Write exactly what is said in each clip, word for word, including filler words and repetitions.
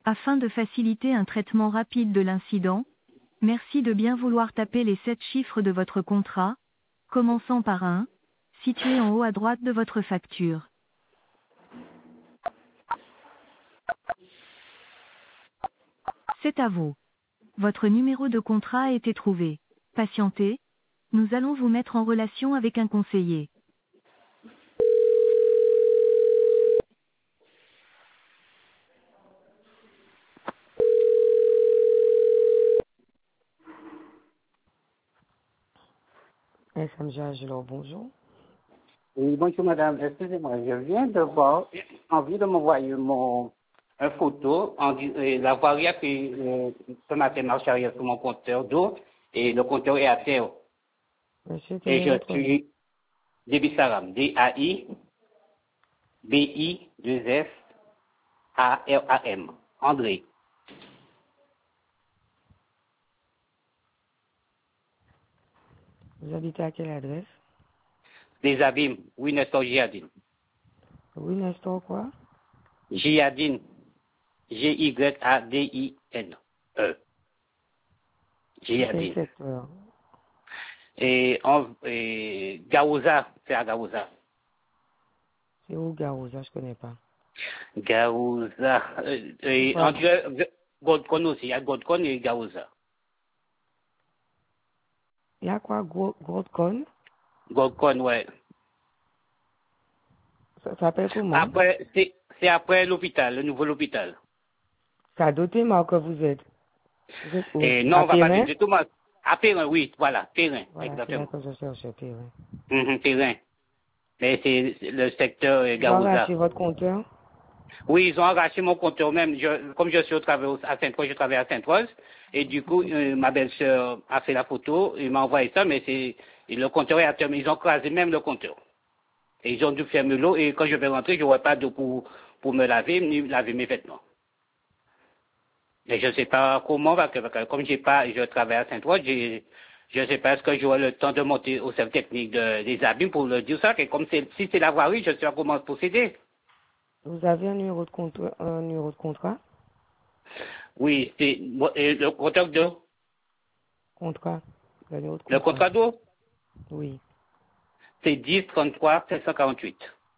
Afin de faciliter un traitement rapide de l'incident, merci de bien vouloir taper les sept chiffres de votre contrat, commençant par un, situé en haut à droite de votre facture. C'est à vous. Votre numéro de contrat a été trouvé. Patientez, nous allons vous mettre en relation avec un conseiller. S M G Agilor, bonjour. Oui, bonjour madame, excusez-moi, je viens de voir, envie de m'envoyer mon une photo, en, dis- euh, la voirie a fait euh, ce matin marche arrière sur mon compteur d'eau et le compteur est à terre. Monsieur, quel Et est je votre nom? suis David Saram, D A I B I deux S A R A M, André. Vous habitez à quelle adresse? Des abîmes, oui, Nestor Giadine. Oui, Nestor, quoi? Giadine, G Y A D I N E. Dans quel Giadine. secteur? Et, en, et Gaouza, c'est à Gaouza. C'est où, Garouza? Je connais pas. Gaouza. Euh, C'est et quoi? entre Godkon aussi, il y a Godkon et Gaouza. Il y a quoi, Gro- Grotcon? Godkon, ouais. Ça s'appelle comment? Après, c'est c'est après l'hôpital, le nouveau hôpital. C'est à Dotéma que vous êtes. Vous êtes où? Et non, À on va pas dire Périn? du tout, mais à Perrin, oui, voilà, Perrin, Voilà, c'est là exactement. que je cherche, Périn. Mhm, Perrin. Mais c'est c'est le secteur euh, Ils ont Gaouza. arraché votre compteur? Oui, ils ont arraché mon compteur même. Je, comme je suis au travail au- à Sainte-Rose, je travaille à Sainte-Rose. Et du coup, euh, ma belle-sœur a fait la photo, il m'a envoyé ça, mais c'est et le compteur est à terme. Ils ont crasé même le compteur. Et ils ont dû fermer l'eau et quand je vais rentrer, je n'aurai pas d'eau pour, pour me laver, ni laver mes vêtements. Mais je ne sais pas comment, parce que, parce que comme j'ai pas, je travaille à Saint-Ouen, je ne sais pas est-ce que j'aurai le temps de monter au service technique de- des abîmes pour leur dire ça, que comme c'est, si c'est la voirie, je sais pas comment procéder. Vous avez un numéro de contrat? Un numéro de contrat? Oui, c'est moi, et le contrat d'eau. Contrat. Le numéro de Le contrat. contrat d'eau, Oui. c'est dix trente-trois sept cent quarante-huit.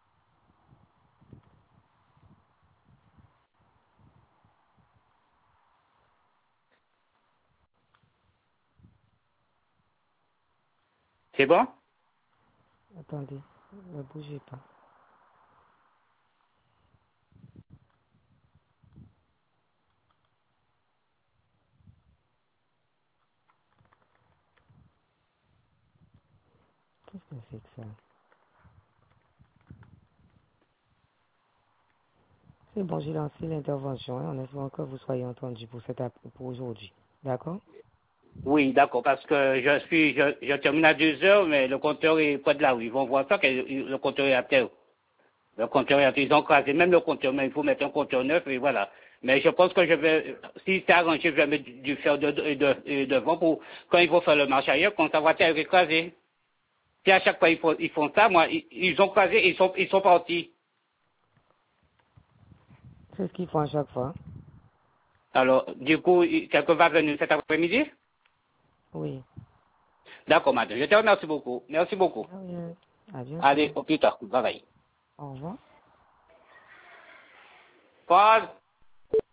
C'est bon? Attendez. Ne bougez pas. Qu'est-ce que c'est que ça? C'est bon, j'ai lancé l'intervention, hein, en espérant que vous soyez entendu pour cet app- pour aujourd'hui. D'accord? Oui, d'accord, parce que je suis, je, je termine à deux heures, mais le compteur est près de là où ils vont voir ça, que le compteur est à terre. Le compteur, ils ont crasé même le compteur, mais il faut mettre un compteur neuf et voilà. Mais je pense que je vais, si c'est arrangé, je vais mettre du du fer de, de, de- devant pour, quand ils vont faire le marche arrière, quand ça va être écrasé. Si à chaque fois ils font, ils font ça, moi, ils, ils ont crasé, ils sont, ils sont partis. C'est ce qu'ils font à chaque fois. Alors, du coup, il- quelqu'un va venir cet après-midi? Oui. D'accord, madame. Je te remercie beaucoup. Merci beaucoup. Ah oui. À bientôt. Allez, au plus tard. Bye bye. Au revoir. Paul!